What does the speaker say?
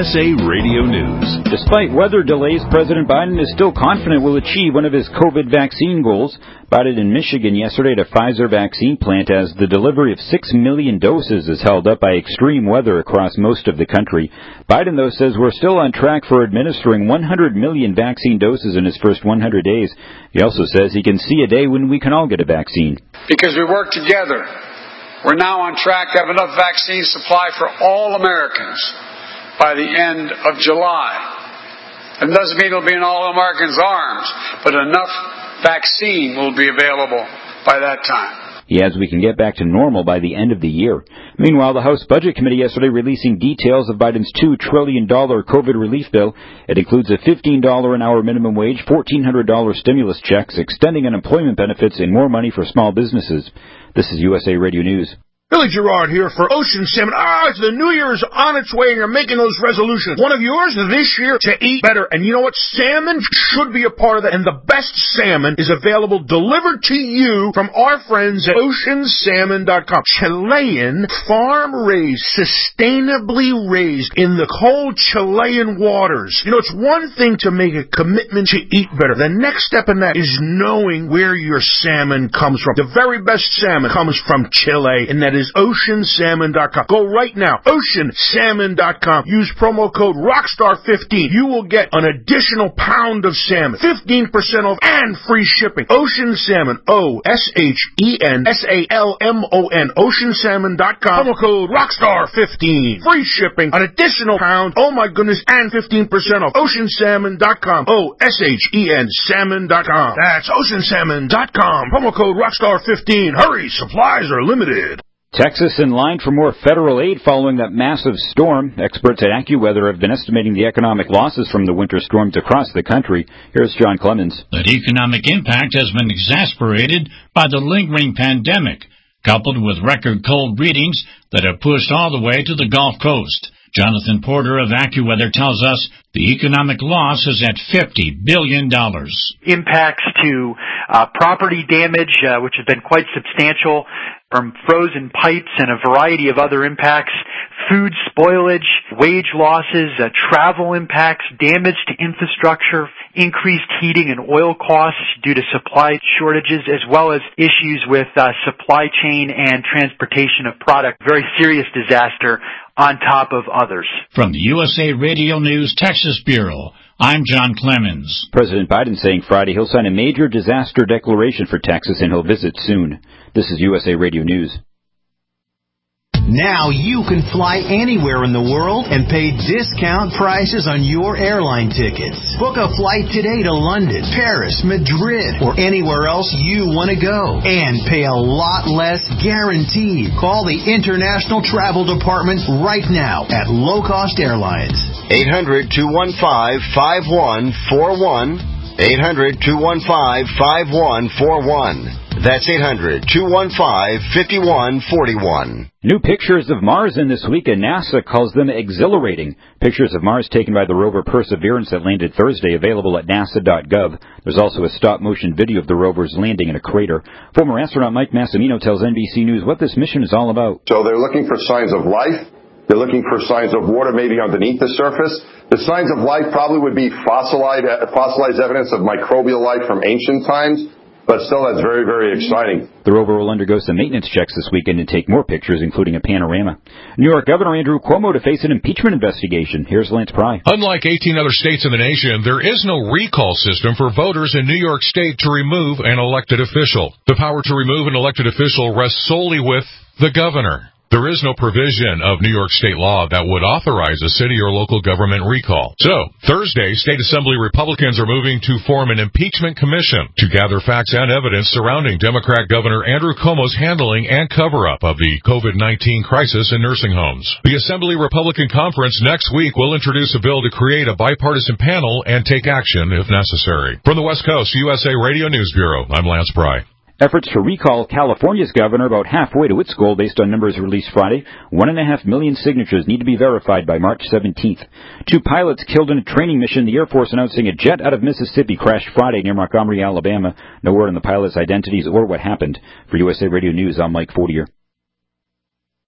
USA Radio News. Despite weather delays, President Biden is still confident will achieve one of his COVID vaccine goals. Biden in Michigan yesterday at a Pfizer vaccine plant as the delivery of 6 million doses is held up by extreme weather across most of the country. Biden, though, says we're still on track for administering 100 million vaccine doses in his first 100 days. He also says he can see a day when we can all get a vaccine. Because we work together, we're now on track to have enough vaccine supply for all Americans by the end of July. It doesn't mean it'll be in all Americans' arms, but enough vaccine will be available by that time. He adds we can get back to normal by the end of the year. Meanwhile, the House Budget Committee yesterday releasing details of Biden's $2 trillion COVID relief bill. It includes a $15 an hour minimum wage, $1,400 stimulus checks, extending unemployment benefits, and more money for small businesses. This is USA Radio News. Billy Gerard here for Ocean Salmon. It's the New Year's on its way and you're making those resolutions. One of yours this year to eat better. And you know what? Salmon should be a part of that. And the best salmon is available delivered to you from our friends at oceansalmon.com. Chilean, farm-raised, sustainably raised in the cold Chilean waters. You know, it's one thing to make a commitment to eat better. The next step in that is knowing where your salmon comes from. The very best salmon comes from Chile, and that is oceansalmon.com. Go right now, oceansalmon.com. Use promo code ROCKSTAR15. You will get an additional pound of salmon, 15% off, and free shipping. Ocean Salmon, OSHENSALMON, oceansalmon.com. Promo code ROCKSTAR15. Free shipping, an additional pound, oh my goodness, and 15% off. Oceansalmon.com, OSHEN salmon.com. That's oceansalmon.com. Promo code ROCKSTAR15. Hurry, supplies are limited. Texas in line for more federal aid following that massive storm. Experts at AccuWeather have been estimating the economic losses from the winter storms across the country. Here's John Clemens. That economic impact has been exacerbated by the lingering pandemic, coupled with record cold readings that have pushed all the way to the Gulf Coast. Jonathan Porter of AccuWeather tells us the economic loss is at $50 billion. Impacts to property damage, which has been quite substantial, from frozen pipes and a variety of other impacts, food spoilage, wage losses, travel impacts, damage to infrastructure, increased heating and oil costs due to supply shortages, as well as issues with supply chain and transportation of product. Very serious disaster on top of others. From the USA Radio News Texas Bureau, I'm John Clemens. President Biden saying Friday he'll sign a major disaster declaration for Texas and he'll visit soon. This is USA Radio News. Now you can fly anywhere in the world and pay discount prices on your airline tickets. Book a flight today to London, Paris, Madrid, or anywhere else you want to go. And pay a lot less guaranteed. Call the International Travel Department right now at Low Cost Airlines. 800-215-5141. 800-215-5141. That's 800-215-5141. New pictures of Mars in this week, and NASA calls them exhilarating. Pictures of Mars taken by the rover Perseverance that landed Thursday, available at nasa.gov. There's also a stop-motion video of the rover's landing in a crater. Former astronaut Mike Massimino tells NBC News what this mission is all about. So they're looking for signs of life. They're looking for signs of water maybe underneath the surface. The signs of life probably would be fossilized evidence of microbial life from ancient times. But still, that's very, very exciting. The rover will undergo some maintenance checks this weekend and take more pictures, including a panorama. New York Governor Andrew Cuomo to face an impeachment investigation. Here's Lance Pry. Unlike 18 other states in the nation, there is no recall system for voters in New York State to remove an elected official. The power to remove an elected official rests solely with the governor. There is no provision of New York state law that would authorize a city or local government recall. So, Thursday, State Assembly Republicans are moving to form an impeachment commission to gather facts and evidence surrounding Democrat Governor Andrew Cuomo's handling and cover-up of the COVID-19 crisis in nursing homes. The Assembly Republican Conference next week will introduce a bill to create a bipartisan panel and take action if necessary. From the West Coast, USA Radio News Bureau, I'm Lance Pry. Efforts to recall California's governor about halfway to its goal based on numbers released Friday. 1.5 million signatures need to be verified by March 17th. 2 pilots killed in a training mission. The Air Force announcing a jet out of Mississippi crashed Friday near Montgomery, Alabama. No word on the pilots' identities or what happened. For USA Radio News, I'm Mike Fortier.